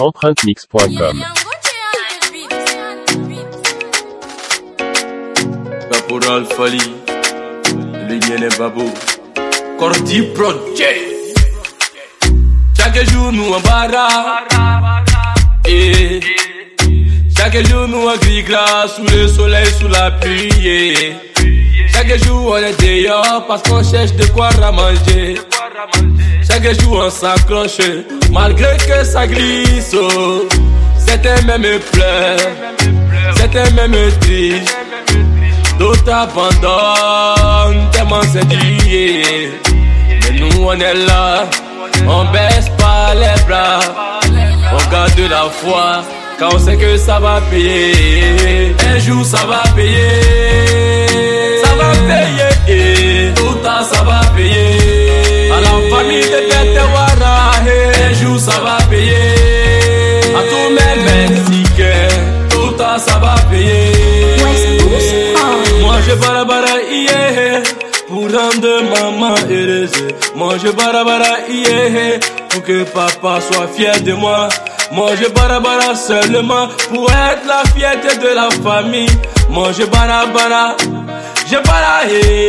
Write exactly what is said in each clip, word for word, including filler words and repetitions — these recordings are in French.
empreinte mix point com. Caporal Fali, Lignene Babou, Corti Project. Chaque jour nous en barra, et chaque jour nous en gris glace, sous le soleil, sous la pluie. Chaque jour on est dehors parce qu'on cherche de quoi ramanger. Chaque jour on s'accroche malgré que ça glisse. Oh. Certains même pleurent, certains même tristes, d'autres abandonnent tellement c'est dur. Mais nous on est là, on baisse pas les bras, on garde la foi quand on sait que ça va payer. Un jour ça va payer, ça va payer, tout le temps ça va payer. À la famille de Betewara, un jour ça va payer. À tous mes Mexicains, tout le temps ça va payer. Moi je barabara yeah, pour rendre maman heureuse. Moi je barabara yeah, pour que papa soit fier de moi. Moi je barabara seulement pour être la fierté de la famille. Moi je barabara, je bara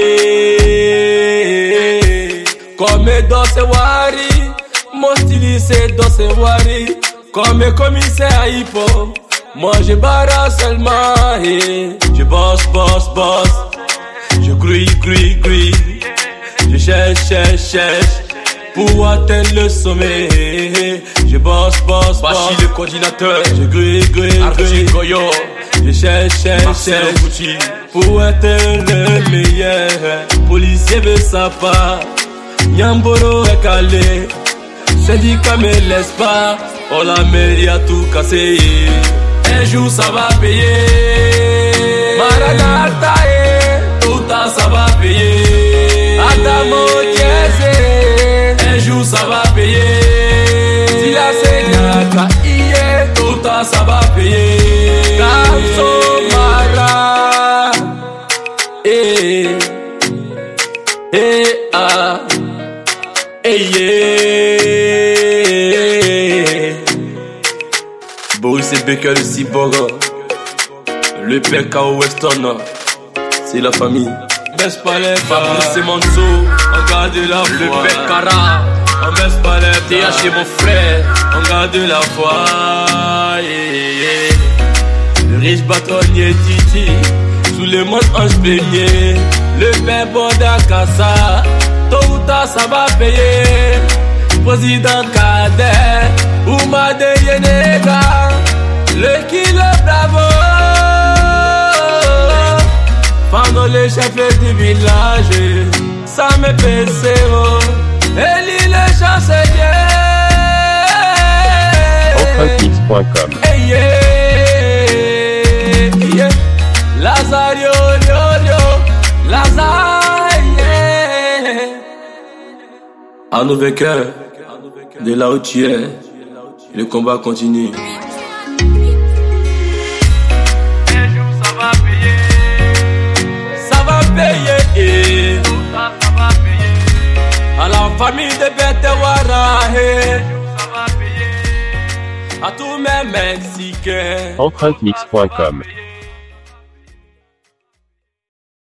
hey. Comme dans ce wari, mon style c'est dans ce wari. Comme commissaire hippo, moi je bara seulement hey. Je bosse, bosse, bosse, je grouille, grouille, grouille. Je cherche, cherche, cherche pour atteindre le sommet. Je bosse, bosse, bosse. Bachi le coordinateur. Je grouille, grouille, grouille. Je cherche, cherche, cherche pour être le meilleur. Policier veut sa part. Nyamboro est calé. Syndicat me laisse pas. Oh la mairie a tout cassé. Un jour ça va payer. Maranatha, tout le temps ça va payer. Adamo Dieze, un jour ça va payer. Si la Senyaka iye, tout le temps ça va payer. Kamso Mara, eh, eh, ah, eh, yeah. Boris et Baker, le cyborg, le P K au Weston, c'est la famille. Baisse pas les bras, Fabrice et Manso, on garde la foi. Le P K, on baisse pas les bras. T H et mon frère, on garde la foi. Yeah, yeah. Le riche bâtonnier Titi, sous le monde on se plaignait. Le père Boda Kassa, tôt ou tard ça va payer. Président Kader, Oumade Yenega, le kilo bravo. Pendant les chefs du village, ça me pèse. Elie le chancelier. empreinte mix point com. Hey, yeah, yeah. Lazario, yo, yo, Lazare, yeah. À nos vainqueurs, de là où tu es, le combat continue. Un jour ça va payer, ça va payer, ça va payer. À la famille de Betewara, un jour ça va payer. À tous mes Mexicains, empreinte mix point com.